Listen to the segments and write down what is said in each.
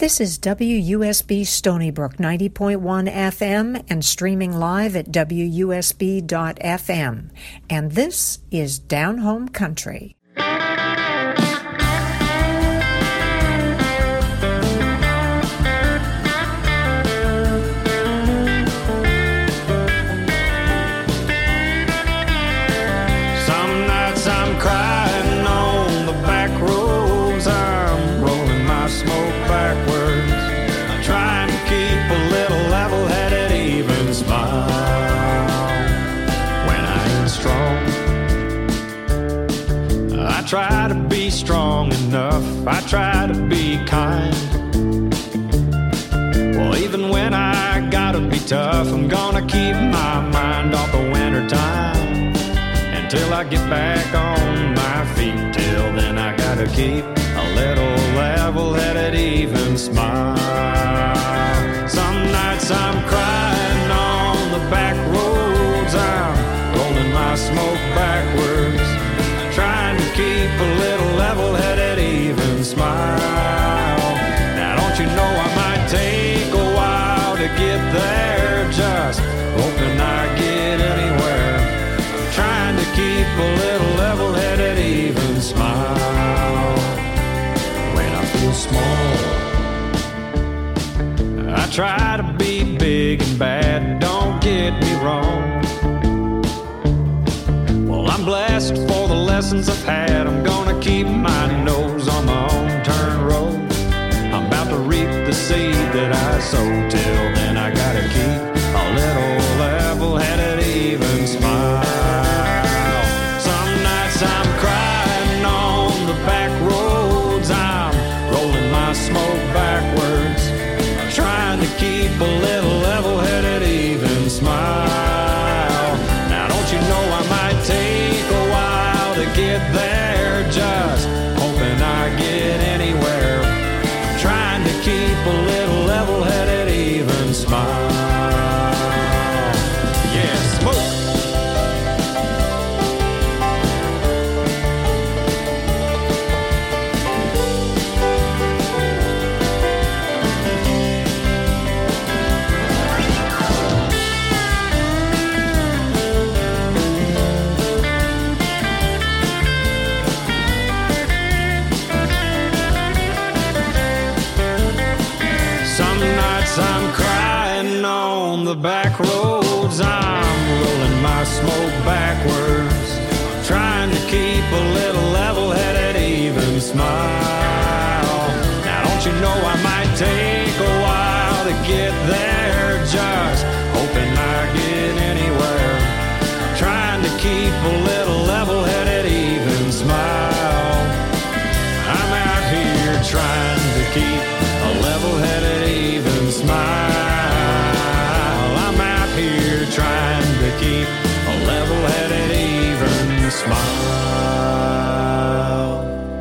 This is WUSB Stony Brook 90.1 FM and streaming live at WUSB.FM. And this is Down Home Country. I try to be strong enough, I try to be kind. Well, even when I gotta be tough, I'm gonna keep my mind off the winter time until I get back on my feet. Till then I gotta keep a little level-headed, even smile. Some nights I'm crying on the back roads, I'm rolling my smoke backwards, trying to keep a little level-headed, even smile. Now don't you know I might take a while to get there, just hoping I get anywhere, trying to keep a little level-headed, even smile. When I feel small, I try to be big and bad, don't get me wrong. I'm blessed for the lessons I've had. I'm gonna keep my nose on the home-turn road. I'm about to reap the seed that I sowed. Till then I gotta keep a little level-headed, even smile. Some nights I'm crying on the back roads, I'm rolling my smoke backwards, trying to keep a little level-headed, even smile. Now don't you know I might take a while to get there, just hoping I get anywhere, trying to keep a little level-headed, even smile. Yeah, smoke! I'm crying on the back roads, I'm rolling my smoke backwards, trying to keep a little level-headed, even smile. Now don't you know I might take a while to get there, just hoping I get anywhere, trying to keep a little level-headed, even smile. I'm out here trying to keep a level-headed, even smile. I'm out here trying to keep a level-headed, even smile.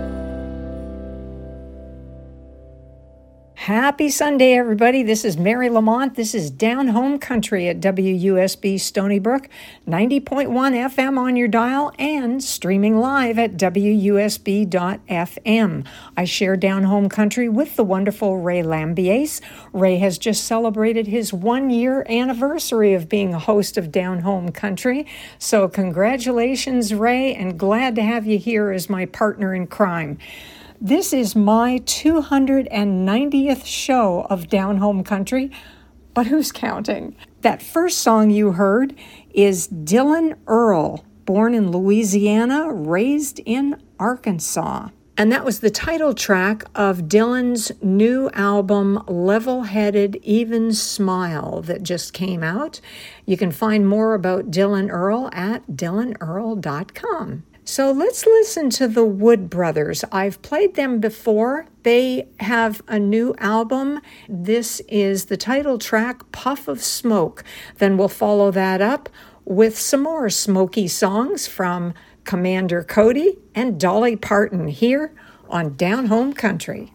Happy Sunday, everybody. This is Mary Lamont. This is Down Home Country at WUSB Stony Brook, 90.1 FM on your dial and streaming live at WUSB.FM. I share Down Home Country with the wonderful Ray Lambiase. Ray has just celebrated his 1-year anniversary of being a host of Down Home Country. So congratulations, Ray, and glad to have you here as my partner in crime. This is my 290th show of Down Home Country, but who's counting? That first song you heard is Dylan Earl, born in Louisiana, raised in Arkansas. And that was the title track of Dylan's new album, Level-Headed, Even Smile, that just came out. You can find more about Dylan Earl at dylanearl.com. So let's listen to the Wood Brothers. I've played them before. They have a new album. This is the title track, Puff of Smoke. Then we'll follow that up with some more smoky songs from Commander Cody and Dolly Parton here on Down Home Country.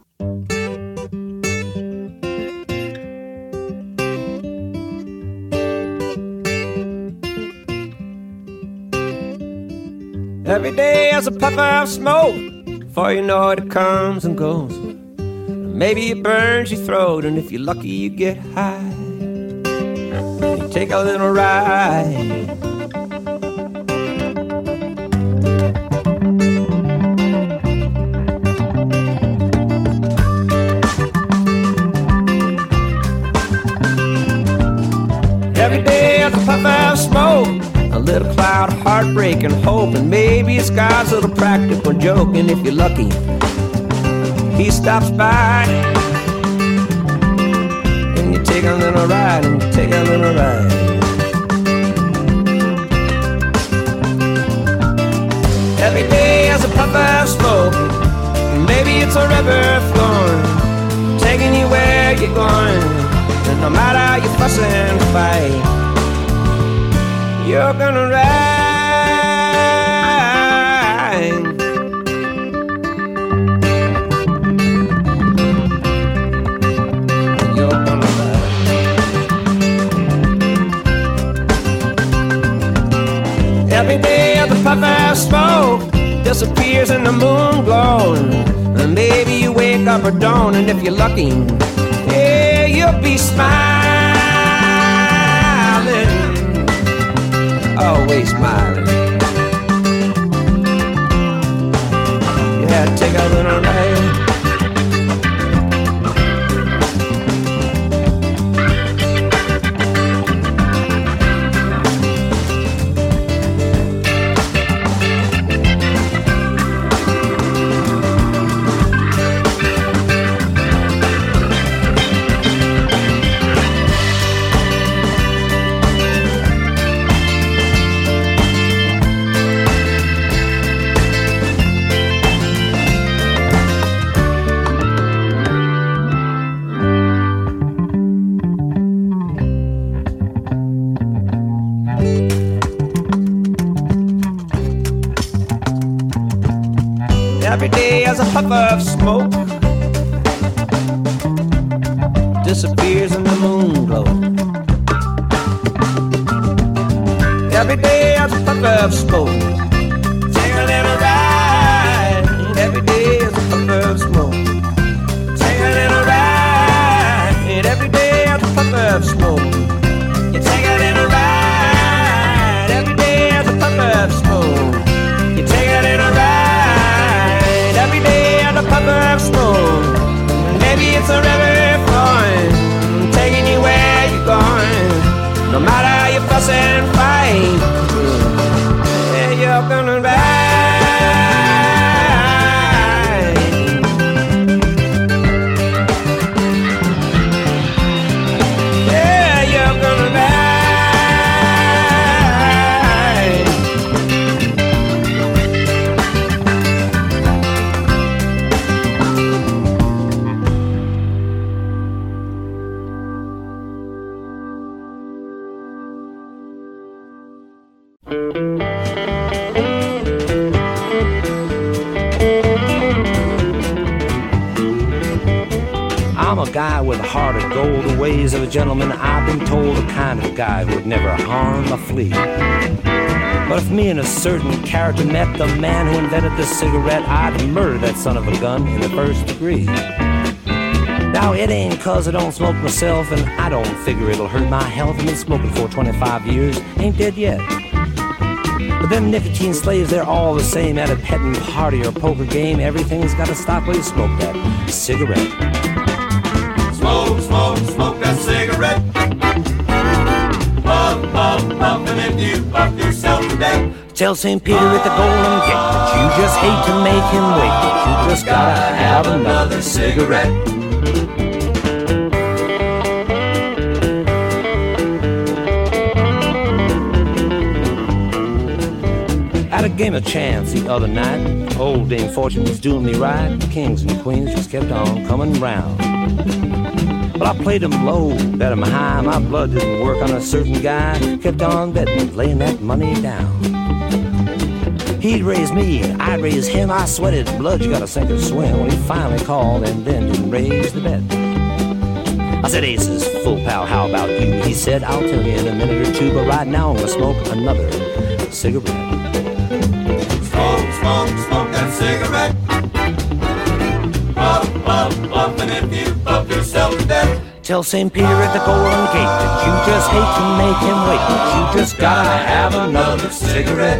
Every day has a puff of smoke, before you know it, it comes and goes. Maybe it burns your throat, and if you're lucky, you get high. You take a little ride. Every day at the puff of smoke, a little cloud of heartbreak and hope, and maybe it's God's little practical joke. And if you're lucky, he stops by, and you take a little ride, and you take a little ride. Every day has a puff of smoke, maybe it's a river flowing, taking you where you're going. And no matter how you fuss and fight, you're gonna ride. You're gonna ride. Every day the puff of smoke disappears in the moon glow, and maybe you wake up at dawn, and if you're lucky, yeah, you'll be smiling, always smiling. Yeah, take a little ride. Every day as a puff of smoke disappears in the moon glow. Every day as a puff of smoke, take a little ride. Every day as a puff of smoke, take a little ride. Every day as a puff of smoke, you take a little ride. Every day as a puff of smoke, you take a little ride. Every day at the puff of smoke, maybe it's a river flowing, taking you where you're going. No matter how you fuss and fight, yeah, you're gonna ride. Yeah, you're gonna ride. I'm a guy with a heart of gold, the ways of a gentleman. I've been told the kind of guy who would never harm a flea. But if me and a certain character met the man who invented the cigarette, I'd murder that son of a gun in the first degree. Now it ain't 'cause I don't smoke myself, and I don't figure it'll hurt my health. I've been smoking for 25 years, ain't dead yet. But them nicotine slaves, they're all the same. At a petting party or poker game, everything's gotta stop while you smoke that cigarette. Smoke, smoke, smoke that cigarette. Puff, puff, puff, and if you puff yourself to death. Tell St. Peter at the Golden Gate that you just hate to make him wait, but you just gotta have another cigarette. At a game of chance the other night, old Dame Fortune was doing me right. The kings and queens just kept on coming round. But I played him low, bet him high. My blood didn't work on a certain guy. Kept on betting, laying that money down. He'd raise me, I'd raise him. I sweated blood, you gotta sink or swim. When he finally called and then didn't raise the bet. I said, Aces, full pal, how about you? He said, I'll tell you in a minute or two, but right now I'm gonna smoke another cigarette. Smoke, smoke, smoke that cigarette. Puff, puff, puff. puffin' if you puff yourself to death. Tell St. Peter at the Golden Gate that you just hate to make him wait, but you just gotta have another cigarette.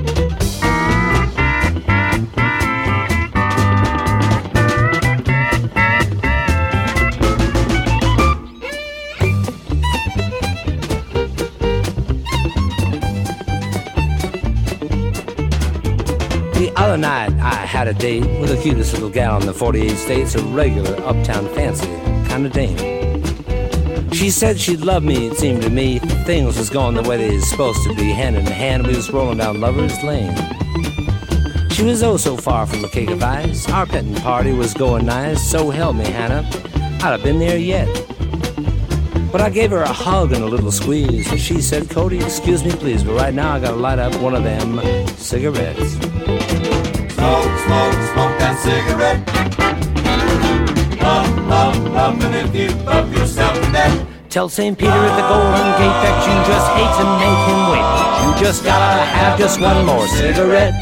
The other night I had a date with the cutest little gal in the 48 states, a regular uptown fancy kind of dame. She said she'd love me, it seemed to me. Things was going the way they're supposed to be, hand in hand, we was rolling down Lover's Lane. She was oh so far from a cake of ice, our petting party was going nice, so help me, Hannah, I'd have been there yet. But I gave her a hug and a little squeeze, and she said, Cody, excuse me please, but right now I gotta light up one of them cigarettes. Smoke, smoke, smoke that cigarette. Puff, puff, puffin' if you puff yourself to death. Tell St. Peter at the Golden Gate that you just hate to make him wait, but you just gotta have just one more cigarette.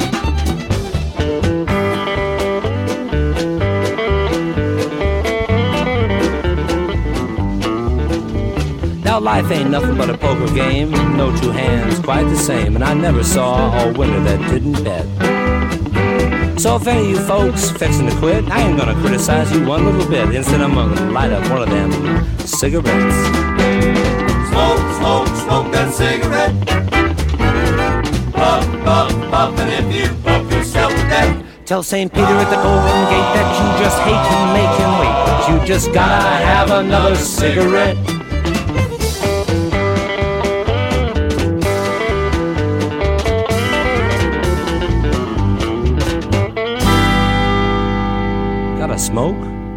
Now life ain't nothing but a poker game, no two hands quite the same, and I never saw a winner that didn't bet. So if any of you folks fixing to quit, I ain't gonna criticize you one little bit. Instead I'm gonna light up one of them cigarettes. Smoke, smoke, smoke that cigarette. Puff, puff, puffin' if you puff yourself to death. Tell St. Peter at the Golden Gate that you just hate to make him wait, but you just gotta have another cigarette. Gotta smoke?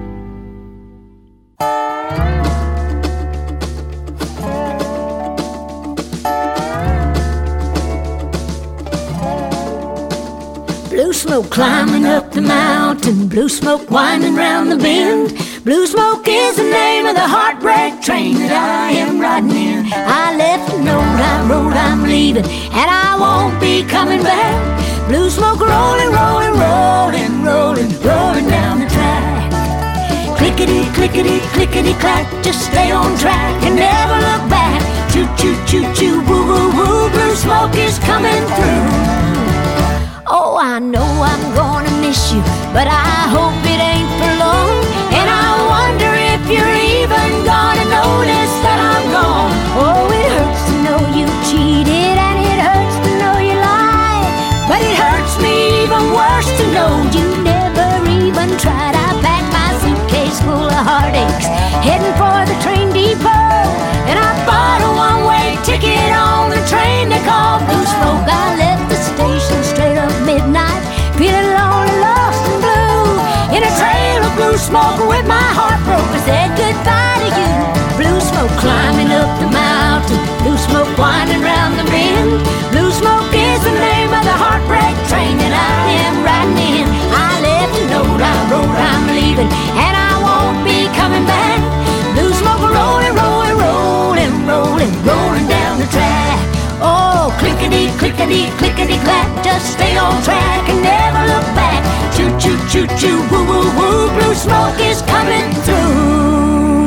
Blue smoke climbing up the mountain, blue smoke winding round the bend. Blue smoke is the name of the heartbreak train that I am riding in. I left a note, I wrote I'm leaving, and I won't be coming back. Blue smoke rolling, rolling, rolling, rolling, rolling down the track. Clickety, clickety, clickety clack, just stay on track and never look back. Choo, choo, choo, choo, woo, woo, woo, blue smoke is coming through. Oh, I know I'm gonna miss you, but I hope it ain't for long. And I wonder if you're even gonna notice that I'm gone. Oh, it hurts to know you cheated, and it hurts to know you lied. But it hurts me even worse to know you never even tried. I packed my suitcase full of heartaches, heading for the train depot. And I bought a one-way ticket on the train they call Blue Smoke. I left the station straight up midnight, feeling lonely, lost and blue. In a trail of blue smoke with my heart broke, I said goodbye to you. Blue smoke climbing up the mountain, blue smoke winding round the bend. Blue smoke is the name of the heartbreak train that I am riding in. I left a note, I wrote I'm leaving, and I won't be coming back. Blue smoke rolling, rolling, rolling, rolling, rolling down the track. Oh, clickety, clickety, clickety clack, just stay on track and never look back. Choo, choo, choo, choo, woo, woo, woo, blue smoke is coming through.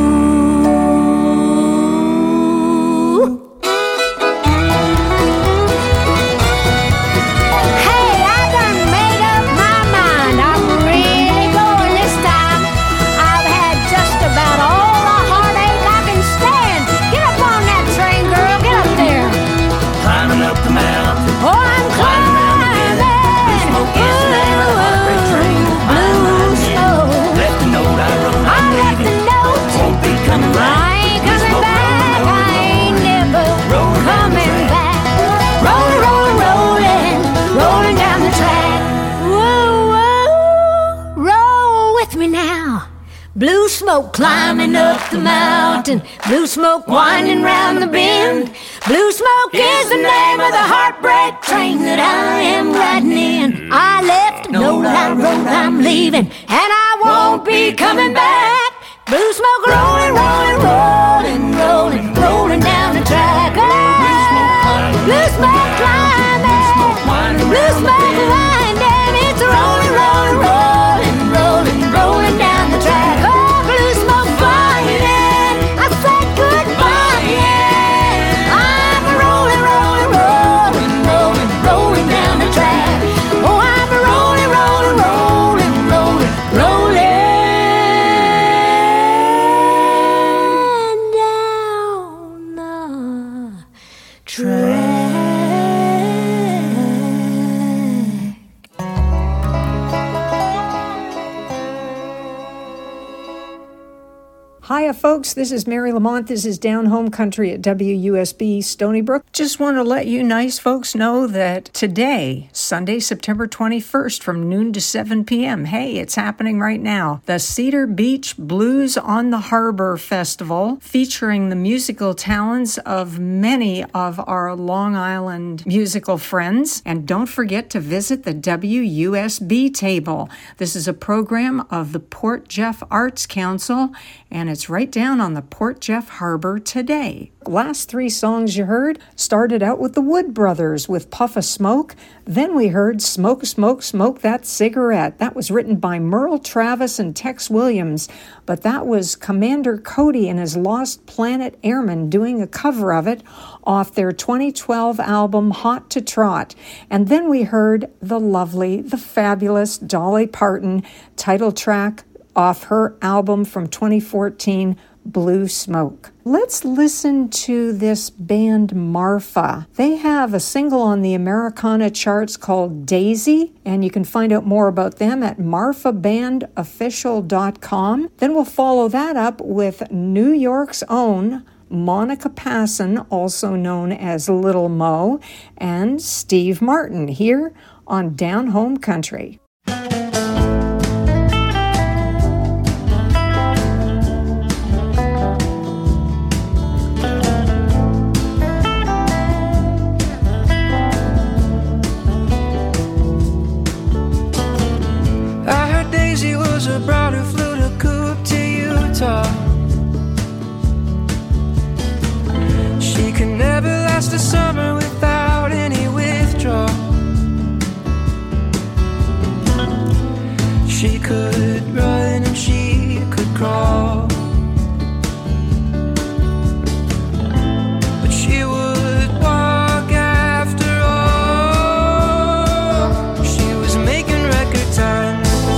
Hey, I done made up my mind. I'm really going this time. I've had just about all the heartache I can stand. Get up on that train, girl, get up there. Climbing up the mountain. Oh, I'm climbing. Smoke is the name of the heartbreak train. Blue smoke. Left a note I wrote I I'm left a leaving. note. Won't be coming I back. ain't coming back. I ain't never coming back. Rolling, rolling, rolling, rolling down the track. Whoa, whoa, roll with me now. Blue smoke climbing up the mountain, blue smoke winding round the bend. Blue smoke is the name of the heartbreak train that I am riding in. I left a note, I wrote I'm leaving, and I won't be coming back. Blue smoke rolling, rolling, rolling, rolling, rolling down the track. Oh, blue smoke climbing, blue smoke winding, it's rolling, rolling, rolling, rolling, rolling down the track. Oh, Hiya, folks. This is Mary Lamont. This is Down Home Country at WUSB Stony Brook. Just want to let you nice folks know that today, Sunday, September 21st, from noon to 7 p.m., hey, it's happening right now, the Cedar Beach Blues on the Harbor Festival, featuring the musical talents of many of our Long Island musical friends. And don't forget to visit the WUSB table. This is a program of the Port Jeff Arts Council, and it's right down on the Port Jeff Harbor today. Last three songs you heard started out with the Wood Brothers with Puff a Smoke. Then we heard Smoke, Smoke, Smoke That Cigarette. That was written by Merle Travis and Tex Williams, but that was Commander Cody and his Lost Planet Airmen doing a cover of it off their 2012 album Hot to Trot. And then we heard the lovely, the fabulous Dolly Parton title track off her album from 2014, Blue Smoke. Let's listen to this band Marfa. They have a single on the Americana charts called Daisy, and you can find out more about them at marfabandofficial.com. Then we'll follow that up with New York's own Monica Passon, also known as Little Mo, and Steve Martin here on Down Home Country. A bride who flew to Coop to Utah. She could never last a summer without any withdrawal. She could run and she could crawl, but she would walk after all. She was making record time.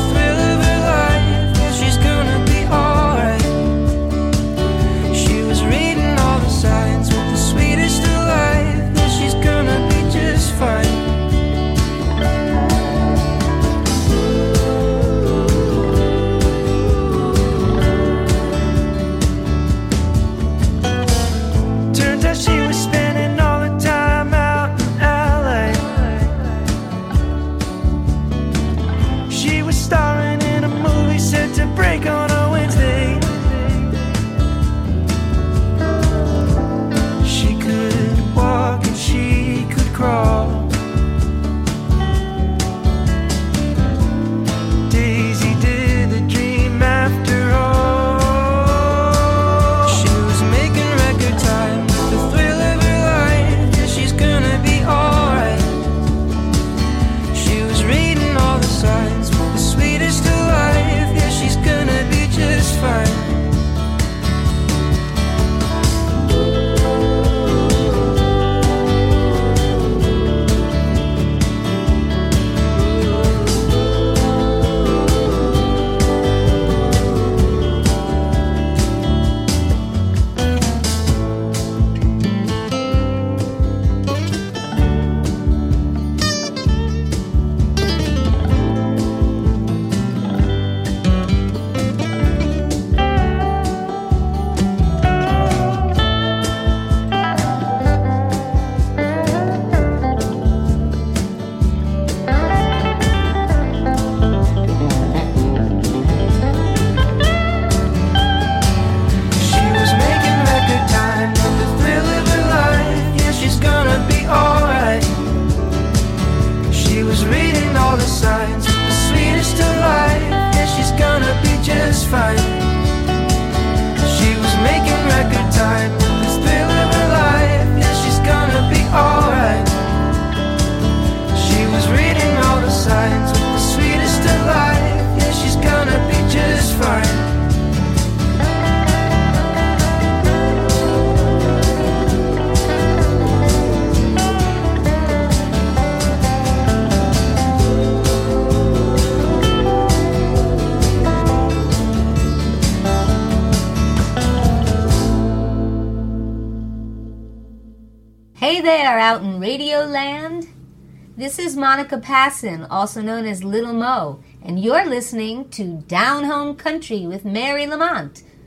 Hey there, out in Radio Land. This is Monica Passon, also known as Little Mo, and you're listening to Down Home Country with Mary Lamont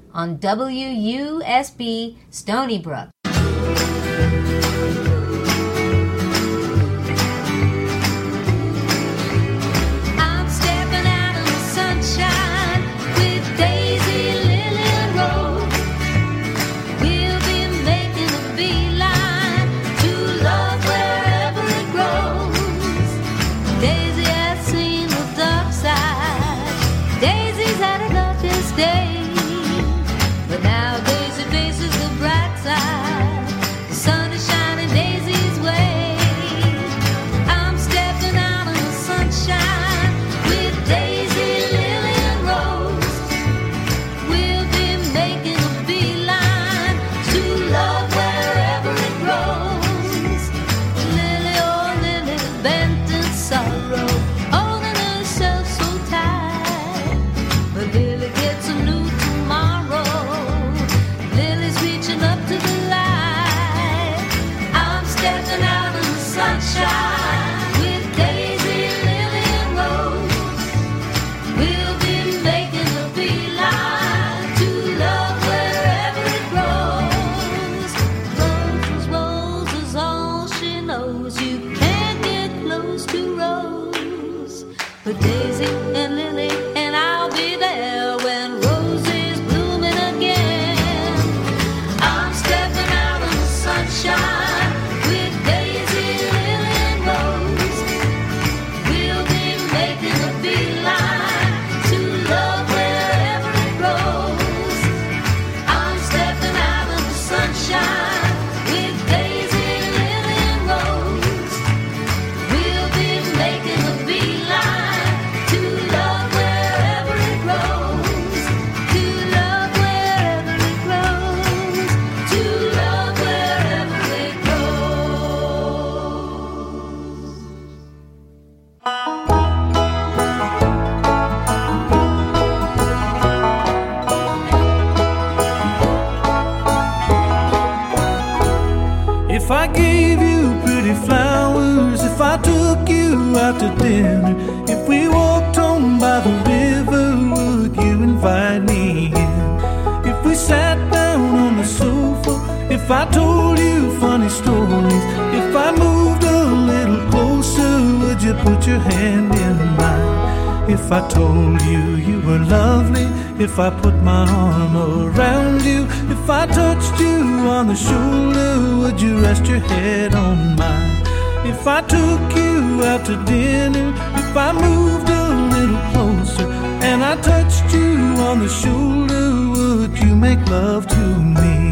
on WUSB Stony Brook. If I gave you pretty flowers, if I took you out to dinner, if we walked home by the river, would you invite me in? If we sat down on the sofa, if I told you funny stories, if I moved a little closer, would you put your hand in mine? If I told you you were lovely, if I put my arm around you, if I touched you on the shoulder, would you rest your head on mine? If I took you out to dinner, if I moved a little closer, and I touched you on the shoulder, would you make love to me?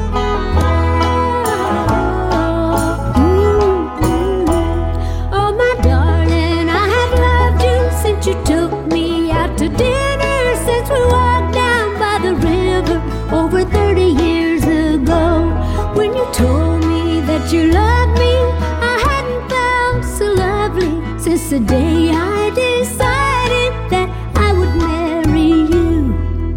Oh, my darling, I have loved you since you took me out to dinner, since we walked down by the river over 30 years ago. When you told me that you loved me, I hadn't felt so lovely since the day I decided that I would marry you.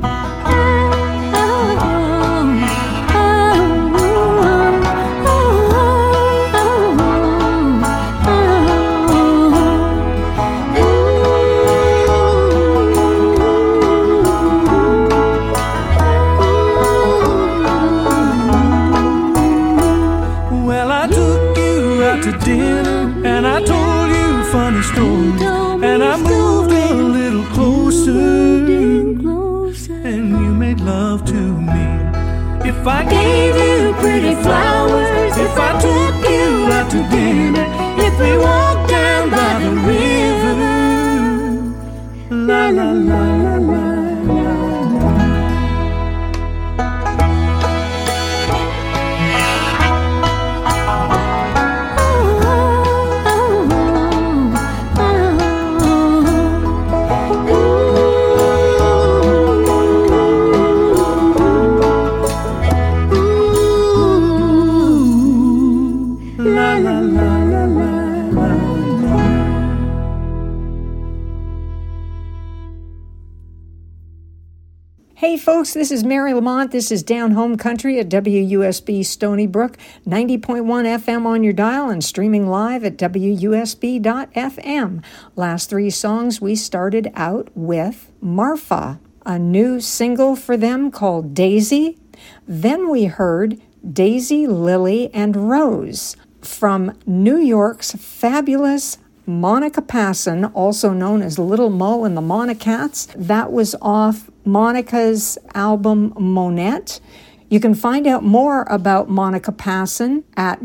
To dinner, and I told you funny stories, and I moved a little closer, and you made love to me. If I gave you pretty flowers, if I took you out to dinner, if we walked down by the river, la la la la la la. Hey folks, this is Mary Lamont. This is Down Home Country at WUSB Stony Brook, 90.1 FM on your dial and streaming live at WUSB.FM. Last three songs we started out with Marfa a new single for them called Daisy. Then we heard Daisy, Lily, and Rose from New York's fabulous Monica Passon, also known as Little Mo and the Monocats. That was off Monica's album Monette. You can find out more about Monica Passon at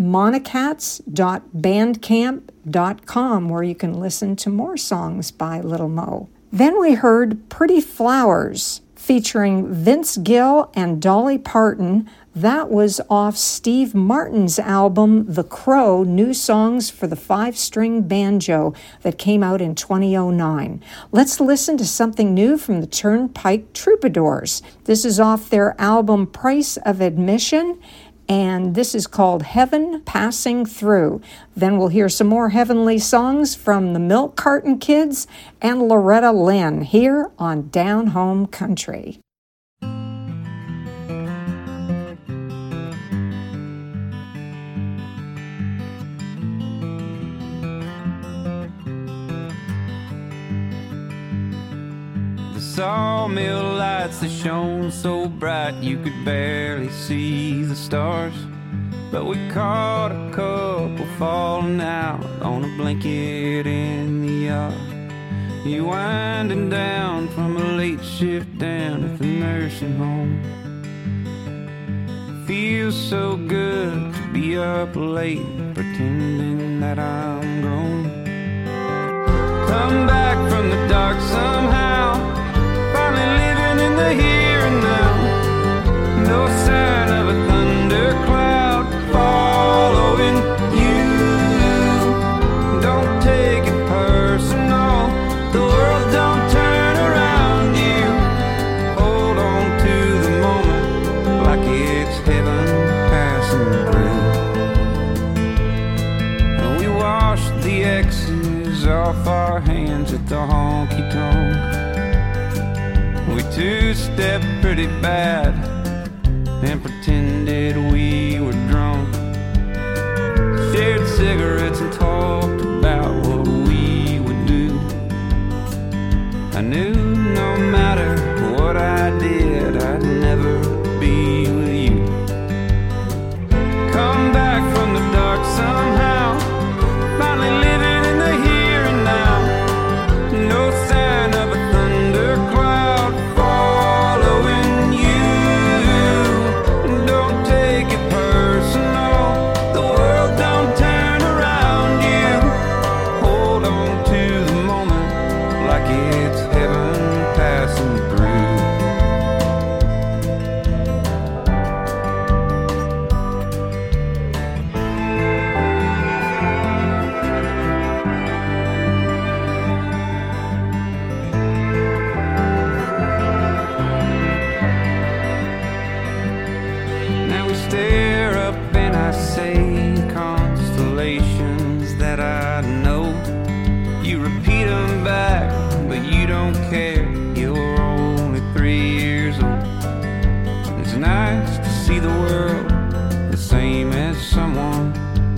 monocats.bandcamp.com, where you can listen to more songs by Little Mo. Then we heard Pretty Flowers featuring Vince Gill and Dolly Parton. That was off Steve Martin's album, The Crow, New Songs for the Five-String Banjo, that came out in 2009. Let's listen to something new from the Turnpike Troubadours. This is off their album Price of Admission, and this is called Heaven Passing Through. Then we'll hear some more heavenly songs from the Milk Carton Kids and Loretta Lynn here on Down Home Country. Sawmill lights that shone so bright you could barely see the stars, but we caught a couple falling out on a blanket in the yard. You winding down from a late shift down at the nursing home. Feels so good to be up late pretending that I'm grown. Come back from the dark somehow, finally living in the here and now. No sign of a thundercloud following you. Don't take it personal, the world don't turn around you. Hold on to the moment like it's heaven passing through. We washed the X's off our hands at the honky-tonk. We two-stepped pretty bad and pretended we were drunk. Shared cigarettes and talked about what we would do. I knew no matter what I did, I'd never be with you. Come back from the dark somehow, finally living in the here and now. No sign of a thundercloud following you. Don't take it personal, the world don't turn around you. Hold on to the moment like it's heaven passing through. Now we stare up and I say constellations that I know. You repeat them back, but you don't care. You're only 3 years old. It's nice to see the world the same as someone.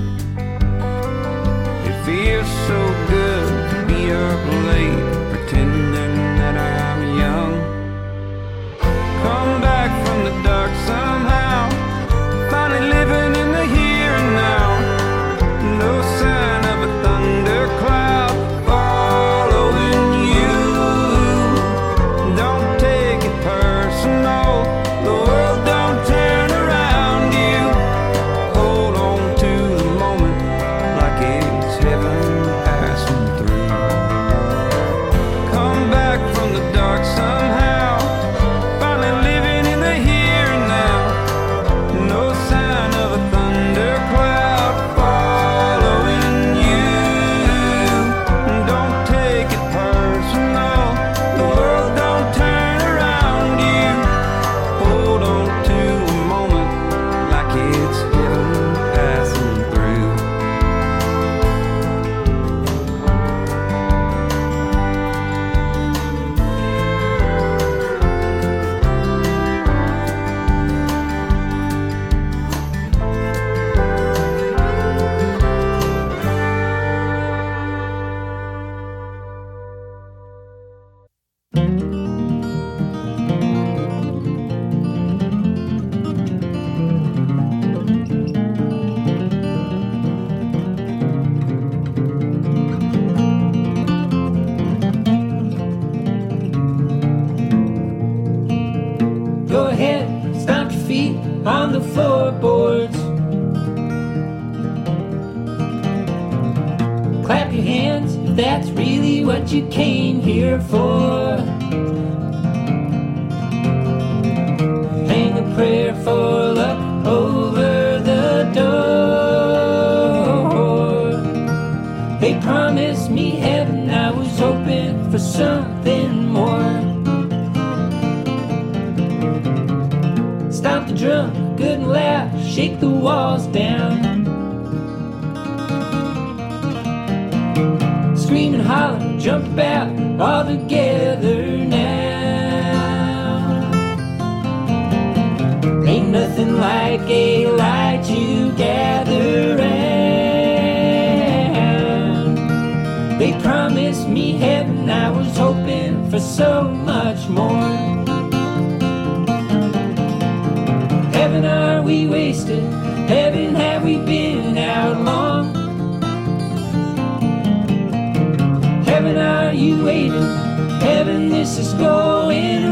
It feels so good to be up late pretending that I'm young. Come back from the dark somehow, finally living in the here and now. No sign of a thundercloud following you. Don't take it personal, the world don't turn around you. Hold on to on the floorboards. Clap your hands if that's really what you came here for. Hang a prayer for luck over the door. They promised me heaven, I was hoping for something more. Stomp the drum, good and loud, shake the walls down. Scream and holler, jump about, all together now. Ain't nothing like a light to gather round. They promised me heaven, I was hoping for so much more. Heaven, are we wasted? Heaven, have we been out long? Heaven, are you waiting? Heaven, this is going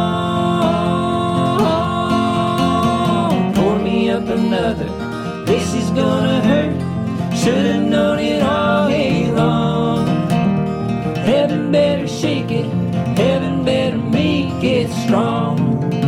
wrong. Pour me up another, this is gonna hurt. Should've known it all day long. Heaven better shake it, heaven better make it strong.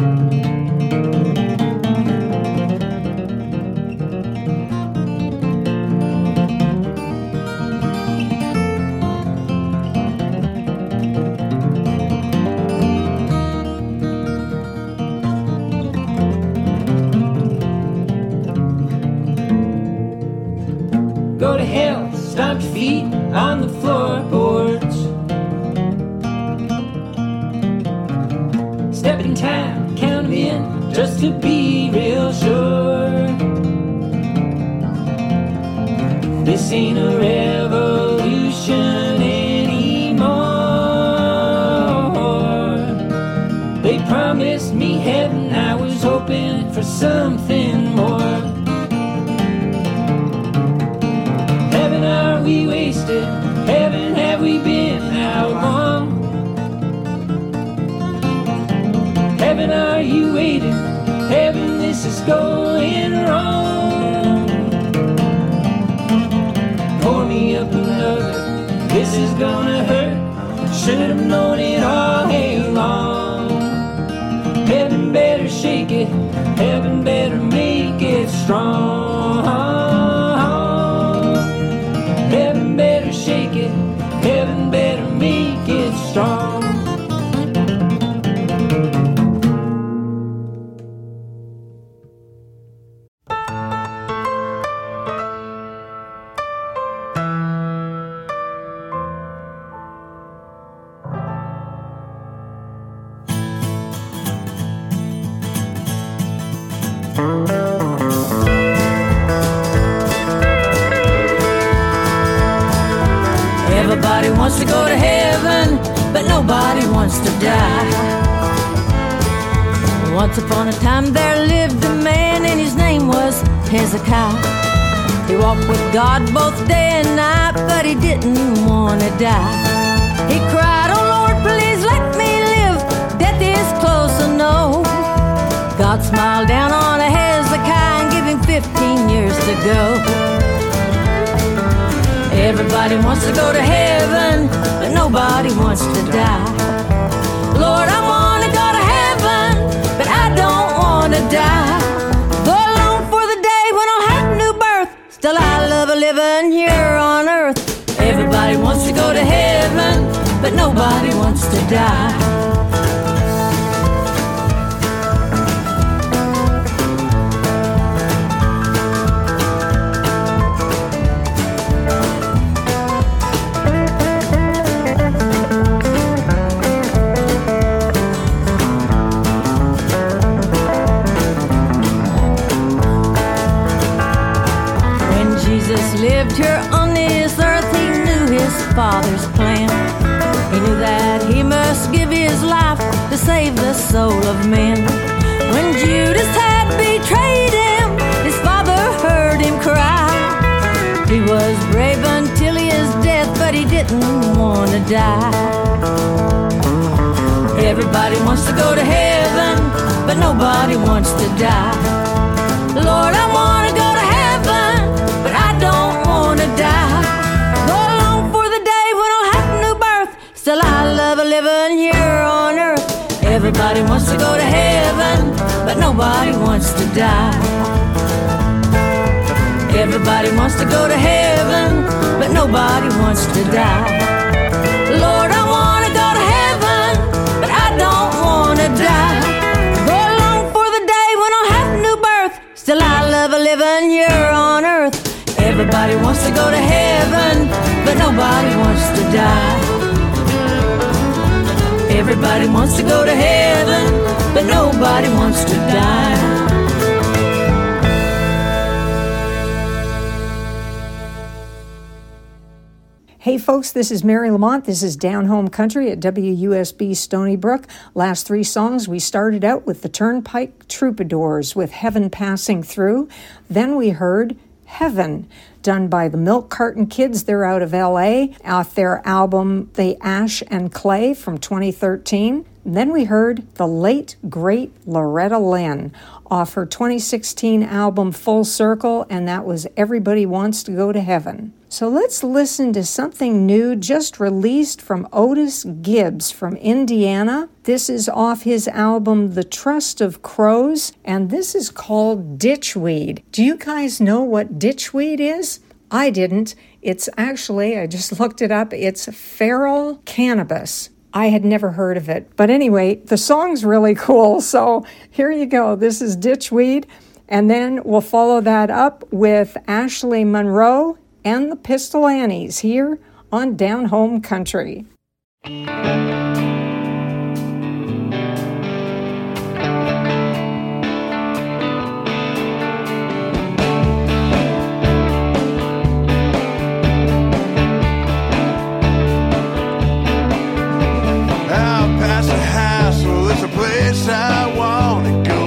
Go to hell, stomp your feet on the floorboards. Step in time, count 'em in, just to be real sure. This ain't a revolution anymore. They promised me heaven, I was hoping for something more. Heaven, are we wasted? Heaven, have we been out long? Heaven, are you waiting? Heaven, this is going wrong. Pour me up another, this is gonna hurt. Should've known it all day long. Heaven better shake it, heaven better make it strong. Heaven better shake it, heaven better make it strong. Everybody wants to go to heaven, but nobody wants to die. Once upon a time there lived a man and his name was Hezekiah. He walked with God both day and night, but he didn't want to die. He cried, "Oh Lord, please let me live, death is close, I know." God smiled down on Hezekiah and gave him 15 years to go. Everybody wants to go to heaven, but nobody wants to die. Lord, I want to go to heaven, but I don't want to die. Though I long for the day when I'll have a new birth, still I love living here on earth. Everybody wants to go to heaven, but nobody wants to die. Lived here on this earth, he knew his Father's plan. He knew that he must give his life to save the soul of men. When Judas had betrayed him, his Father heard him cry. He was brave until his death, but he didn't want to die. Everybody wants to go to heaven, but nobody wants to die. to go to heaven, but nobody wants to die. Everybody wants to go to heaven, but nobody wants to die. Lord, I want to go to heaven, but I don't want to die. Go along for the day when I'll have a new birth. Still I love a living here on earth. Everybody wants to go to heaven, but nobody wants to die. Everybody wants to go to heaven, but nobody wants to die. Hey folks, this is Mary Lamont. This is Down Home Country at WUSB Stony Brook. Last three songs, we started out with the Turnpike Troubadours with Heaven Passing Through. Then we heard Heaven, done by the Milk Carton Kids. They're out of L.A. off their album The Ash and Clay from 2013. Then we heard the late, great Loretta Lynn off her 2016 album Full Circle, and that was Everybody Wants to Go to Heaven. So let's listen to something new just released from Otis Gibbs from Indiana. This is off his album The Trust of Crows, and this is called Ditchweed. Do you guys know what ditchweed is? I didn't. It's actually, I just looked it up, it's feral cannabis. I had never heard of it. But anyway, the song's really cool, so here you go. This is Ditchweed, and then we'll follow that up with Ashley Monroe and the Pistol Annies here on Down Home Country. I want to go.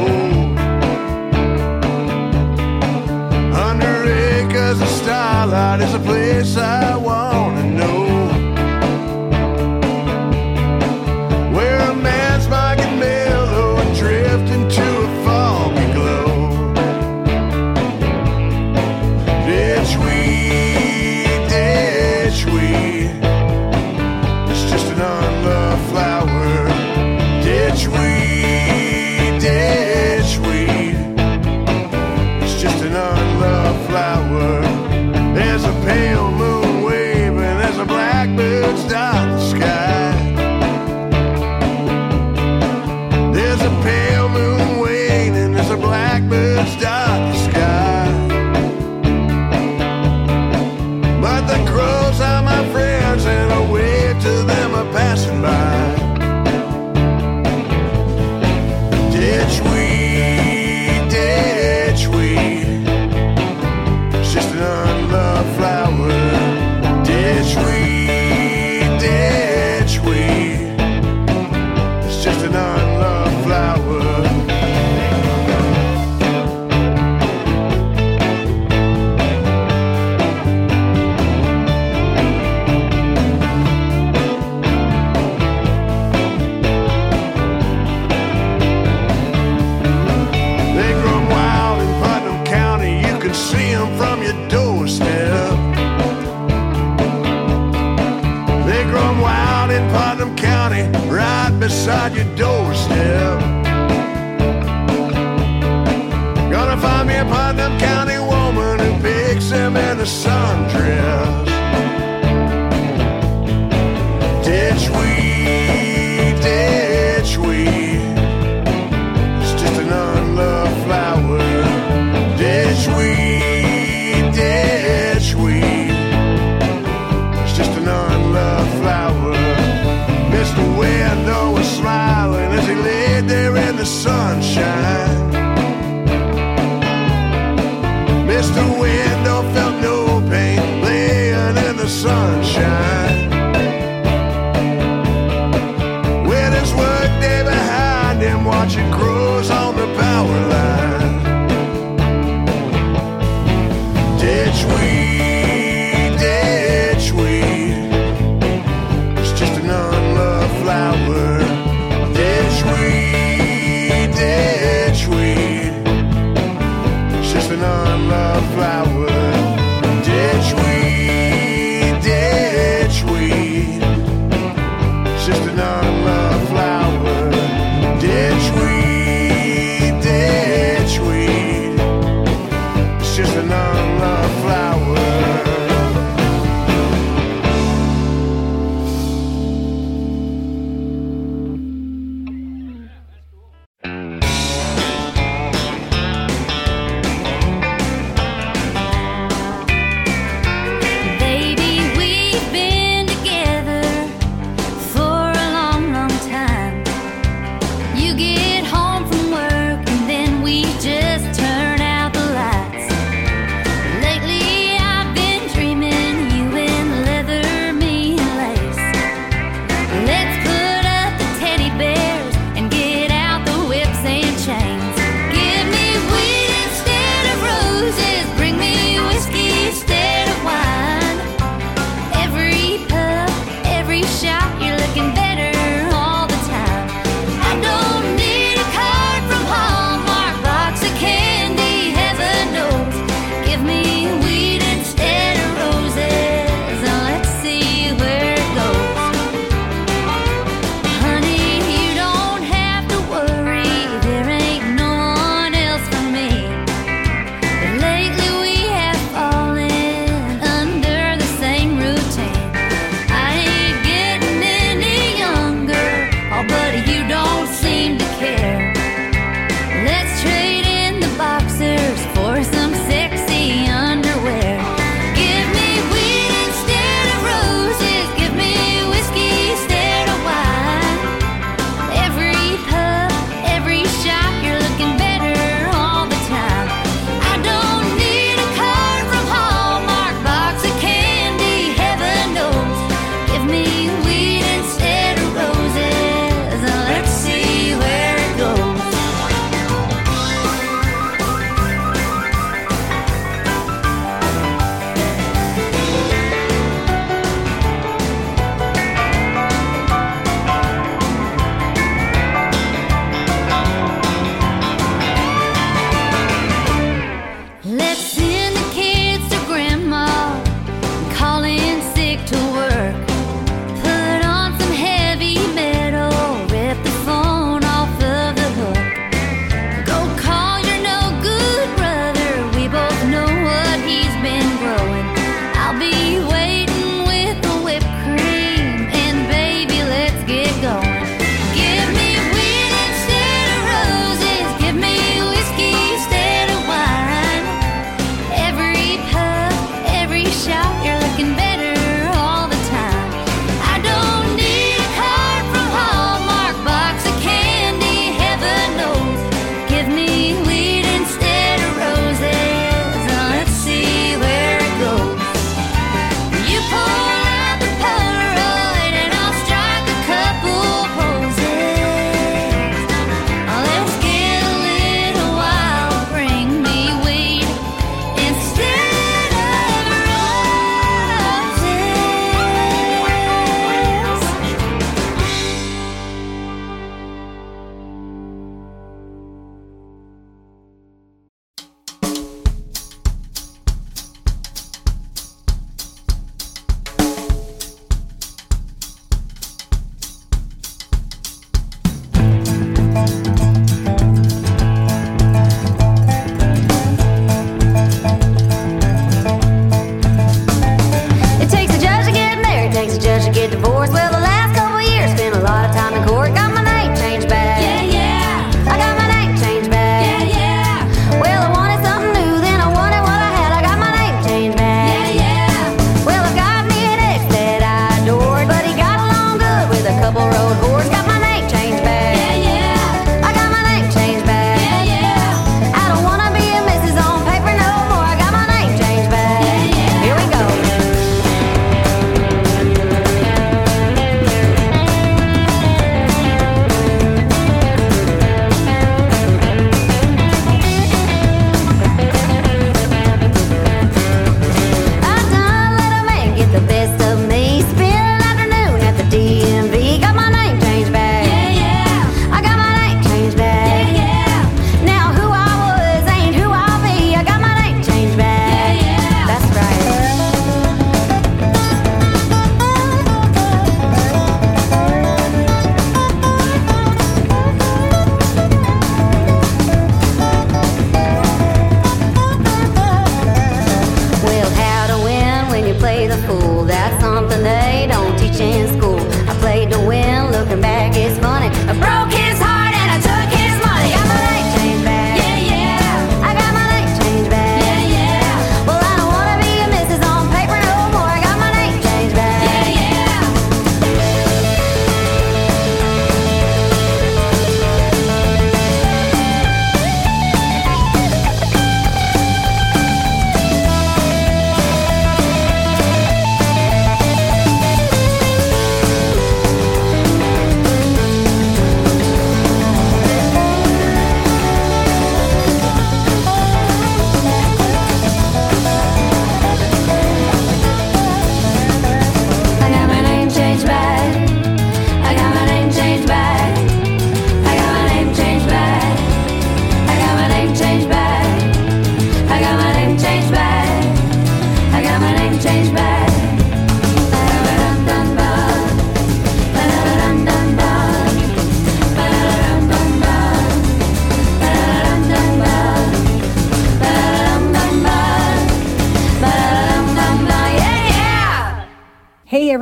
100 acres of starlight is a place I want to know. Where a man's mind can mellow and drift into a foggy glow. Ditchweed, ditchweed, it's just an unloved flower. Ditchweed, ditchweed, it's just an unloved flower. There's a pale moon waving as a blackbird dot the sky. There's a pale moon waning as a blackbird dot the sky. But the crows are my friends and I wave to them a passing by. Ditchweed, ditchweed, it's just an unloved flower. Ditchweed, ditchweed, it's just an unloved flower. From your doorstep, they grow wild in Putnam County, right beside your doorstep. Gonna find me a Putnam County woman who picks him in a sundress. Ditchweed, ditchweed, it's just an unloved flower. Ditchweed, ditchweed, it's just an unloved flower. Mr. Window was smiling as he laid there in the sunshine. Mr. Window felt no pain laying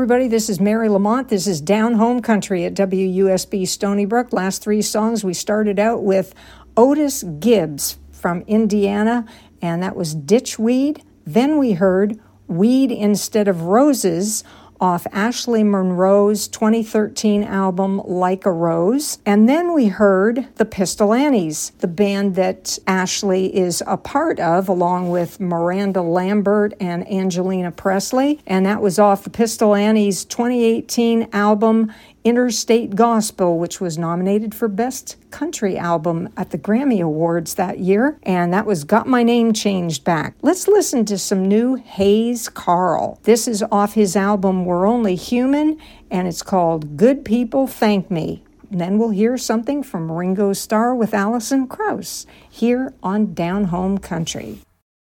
everybody. This is Mary Lamont. This is Down Home Country at WUSB Stony Brook. Last three songs, we started out with Otis Gibbs from Indiana, and that was Ditchweed. Then we heard Weed Instead of Roses off Ashley Monroe's 2013 album Like a Rose. And then we heard the Pistol Annies, the band that Ashley is a part of, along with Miranda Lambert and Angelina Presley. And that was off the Pistol Annies 2018 album Interstate Gospel, which was nominated for Best Country Album at the Grammy Awards that year, and that was Got My Name Changed Back. Let's listen to some new Hayes Carll. This is off his album We're Only Human, and it's called Good People Thank Me. And then we'll hear something from Ringo Starr with Alison Krauss here on Down Home Country.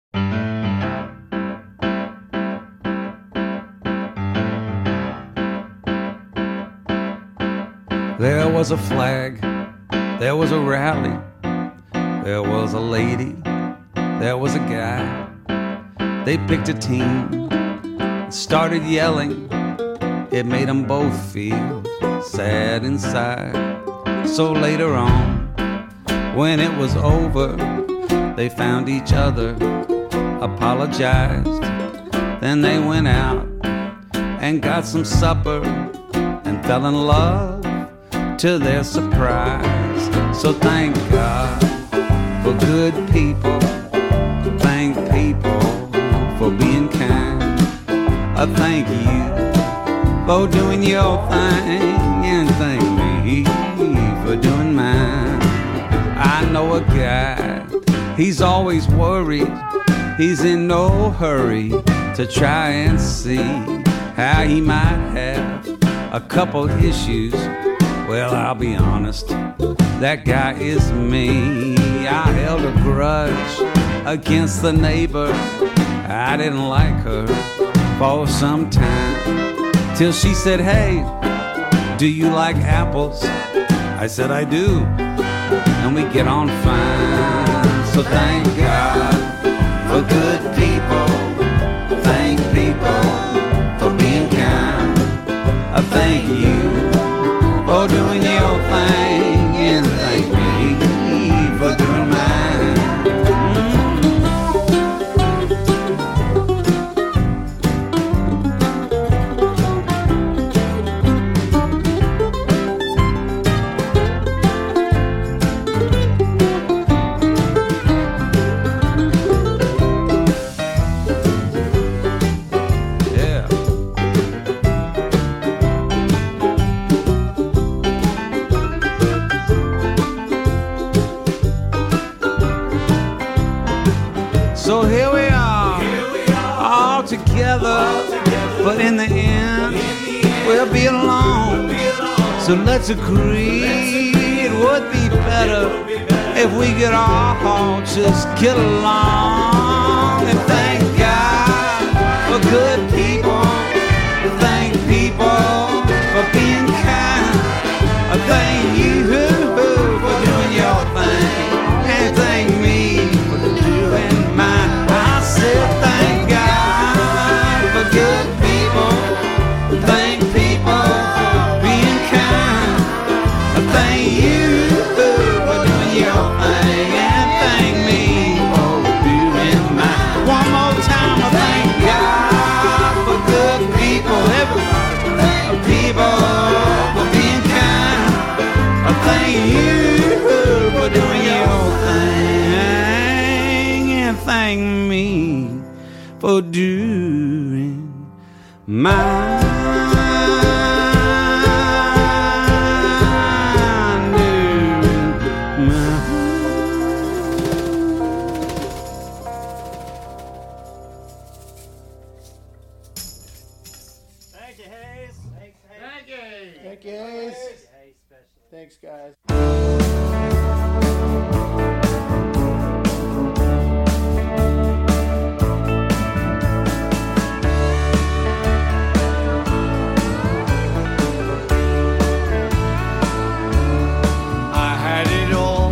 There was a flag, there was a rally, there was a lady, there was a guy. They picked a team, started yelling. It made them both feel sad inside. So later on, when it was over, they found each other, apologized. Then they went out and got some supper and fell in love to their surprise. So thank God for good people. Thank people for being kind. I thank you for doing your thing, and thank me for doing mine. I know a guy, he's always worried. He's in no hurry to try and see how he might have a couple issues. Well, I'll be honest, that guy is me. I held a grudge against the neighbor. I didn't like her for some time, till she said, hey, do you like apples? I said, I do, and we get on fine. So thank God for good people. Thank people for being kind. I thank you for doing your thing, and thank me for doing mine. So here we are, all together, but in the end, we'll be alone. So let's agree it would be better if we could all just get along. And thank God for good people. Thank people for being kind. Thank you for doing your thing, and thank me for doing mine. I said thank God for good people. Thank people for being kind. Thank you for doing your thing, and thank me for doing mine. One more time, I thank God for good people. Everybody, people for being kind. I thank you for doing your thing, and thank me for doing mine. Thank you, Hayes. Thanks, Hayes. Thank you. Thank you, Hayes. Thanks, guys. I had it all,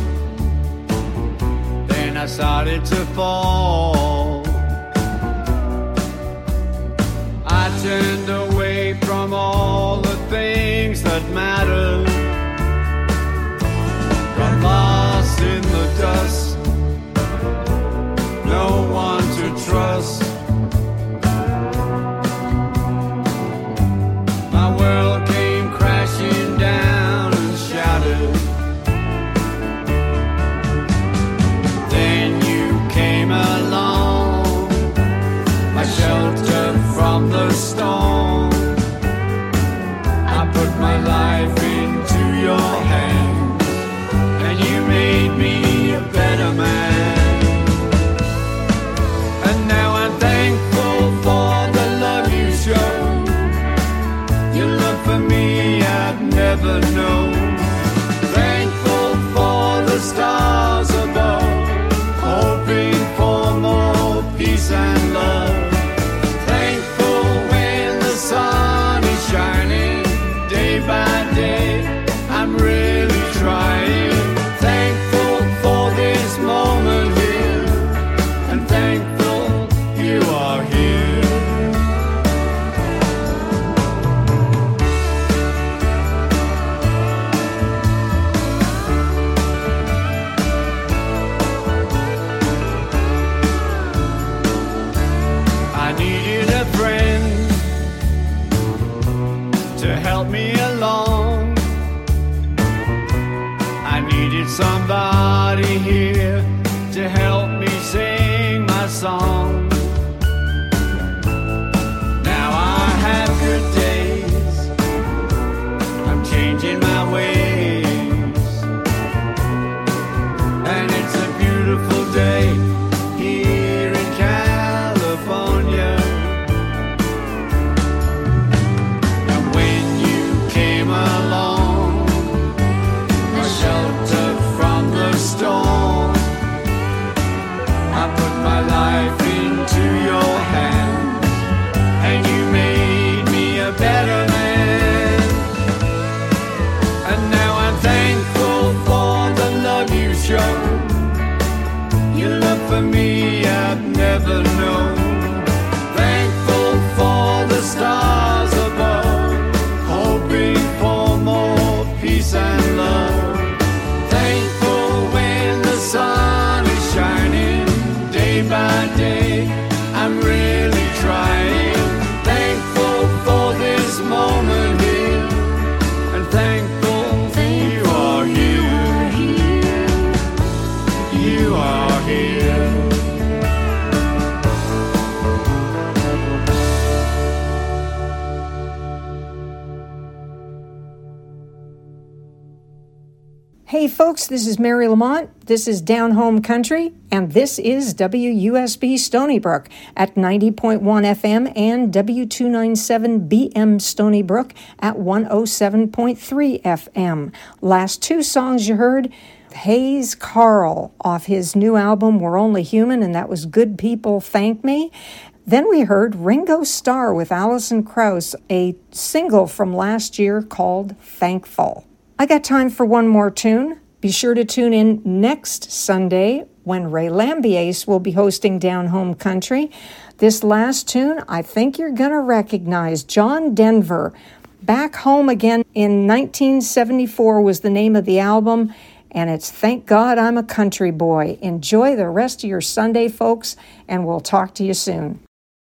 then I started to fall. I turned away that mattered got lost in the dust. No one to trust. My world came crashing down and shattered. Then you came along, my shelter from the storm. I put my life into your hands, and you made me a better man. And now I'm thankful for the love you showed. Your love for me I've never known. Thankful for the stars above, hoping for more peace and love. Thankful when the sun is shining day by day. I'm really trying. Thankful for this moment here, and thankful you are here. I needed a friend to help me along. I needed somebody here to help me sing my song. Now I have good days, I'm changing my ways, and it's a beautiful day here in California. And when you came along, my shelter from the storm, I put my life into your hands, and you made me a better man. And now I'm thankful for the love you showed. Your love for me I've never known. Thankful for the stars above, hoping for more peace and love. Thankful when the sun is shining day by day. I'm really trying. Thankful for this moment here, and thankful you are here. You are here. Hey folks, this is Mary Lamont. This is Down Home Country, and this is WUSB Stony Brook at 90.1 FM and W297 BM Stony Brook at 107.3 FM. Last two songs you heard, Hayes Carll off his new album We're Only Human, and that was Good People Thank Me. Then we heard Ringo Starr with Alison Krauss, a single from last year called Thankful. I got time for one more tune. Be sure to tune in next Sunday when Ray Lambiase will be hosting Down Home Country. This last tune, I think you're going to recognize. John Denver, Back Home Again in 1974 was the name of the album, and it's Thank God I'm a Country Boy. Enjoy the rest of your Sunday, folks, and we'll talk to you soon.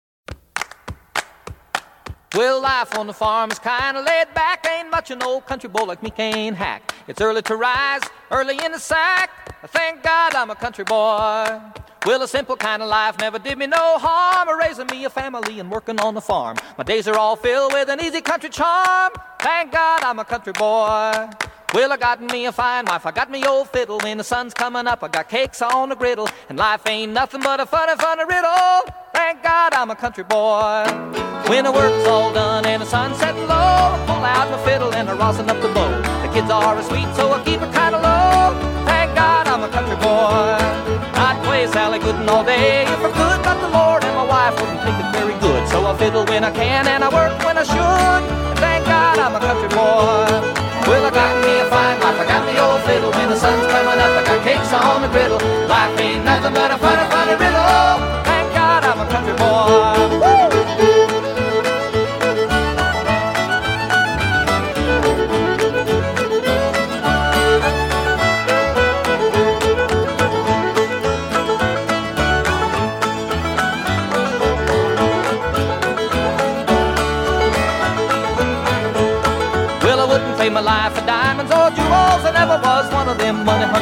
Well, life on the farm is kind of laid back. Ain't much an old country boy like me can't hack. It's early to rise, early in the sack. Thank God I'm a country boy. Well, a simple kind of life never did me no harm. Raising me a family and working on the farm. My days are all filled with an easy country charm. Thank God I'm a country boy. Well, I got me a fine wife, I got me old fiddle. When the sun's coming up, I got cakes on the griddle. And life ain't nothing but a funny, funny riddle. Thank God I'm a country boy. When the work's all done and the sun's setting low, I pull out my fiddle and I rosin up the bow. The kids are sweet, so I keep it kind of low. Thank God I'm a country boy. I'd play Sally Gooden all day if I could, but the Lord and my wife wouldn't think it very good. So I fiddle when I can and I work when I should. And thank God I'm a country boy. Well, I got me a fine wife, I got me old fiddle. When the sun's coming up, I got cakes on the griddle. Life ain't nothing but a funny, funny riddle. Thank God I'm a country boy. Woo!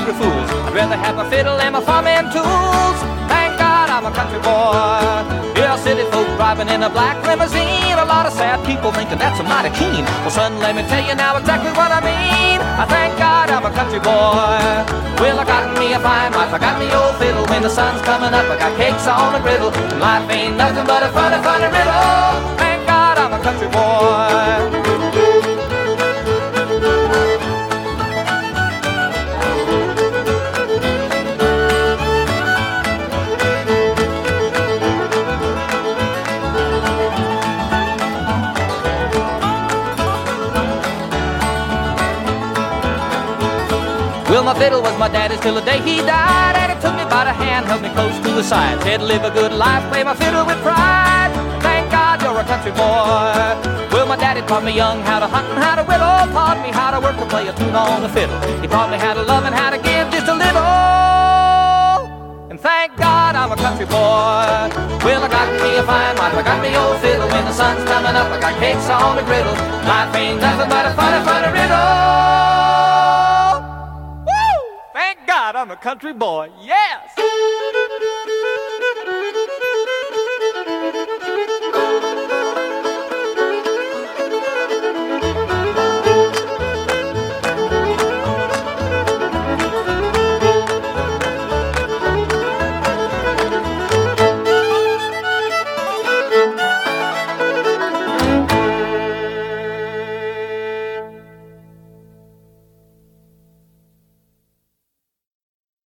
to fools. I'd rather have my fiddle and my farming tools. Thank God I'm a country boy. Yeah, city folk driving in a black limousine. A lot of sad people thinking that's a mighty keen. Well, son, let me tell you now exactly what I mean. I thank God I'm a country boy. Well, I got me a fine wife, I got me old fiddle. When the sun's coming up, I got cakes on the griddle. Life ain't nothing but a funny, funny riddle. Thank God I'm a country boy. Well, my fiddle was my daddy's till the day he died, and he took me by the hand, held me close to the side, said live a good life, play my fiddle with pride. Thank God you're a country boy. Well, my daddy taught me young how to hunt and how to whittle, taught me how to work and play a tune on the fiddle. He taught me how to love and how to give just a little. And thank God I'm a country boy. Well, I got me a fine wife, I got me old fiddle. When the sun's coming up, I got cakes on the griddle. Life ain't nothing but a funny, funny riddle. Thank God I'm a country boy, yes!